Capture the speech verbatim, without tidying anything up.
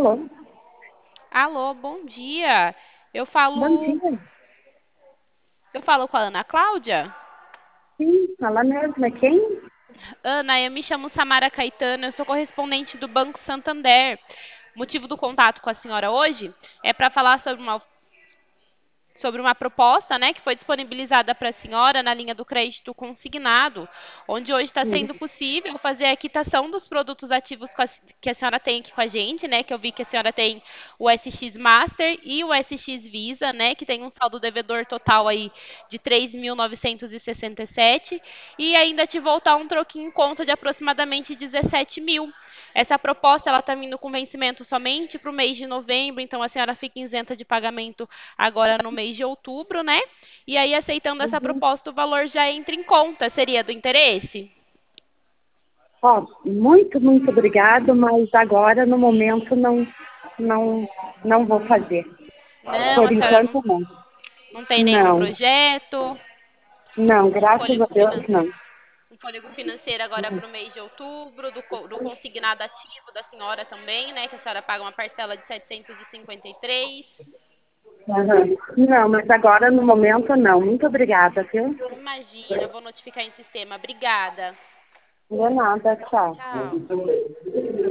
Alô? Alô, bom dia. Eu Bom falo, dia. eu falo com a Ana Cláudia. Sim, ela mesma. Quem? Ana, eu me chamo Samara Caetano, eu sou correspondente do Banco Santander. O motivo do contato com a senhora hoje é para falar sobre uma sobre uma proposta, né, que foi disponibilizada para a senhora na linha do crédito consignado, onde hoje está Sim. sendo possível fazer a quitação dos produtos ativos com a- que a senhora tem aqui com a gente, né, que eu vi que a senhora tem o S X Master e o S X Visa, né, que tem um saldo devedor total aí de três mil novecentos e sessenta e sete e ainda te voltar um troquinho em conta de aproximadamente dezessete mil. Essa proposta ela está vindo com vencimento somente para o mês de novembro, então a senhora fica isenta de pagamento agora no mês de outubro, né? E aí, aceitando essa Uhum. proposta, o valor já entra em conta. Seria do interesse? Ó, muito, muito obrigado, mas agora, no momento, não, não, não vou fazer. Não, Por a senhora não, enquanto, não. não tem nenhum Não, projeto, não, um graças a fôlego, Deus, finan não. um fôlego financeiro agora para o mês de outubro, do, co- do consignado ativo da senhora também, né? Que a senhora paga uma parcela de setecentos e cinquenta e três. Uhum. Não, mas agora, no momento, não. Muito obrigada, viu? Imagina, vou notificar em sistema. Obrigada. Não é nada, tchau. Tchau.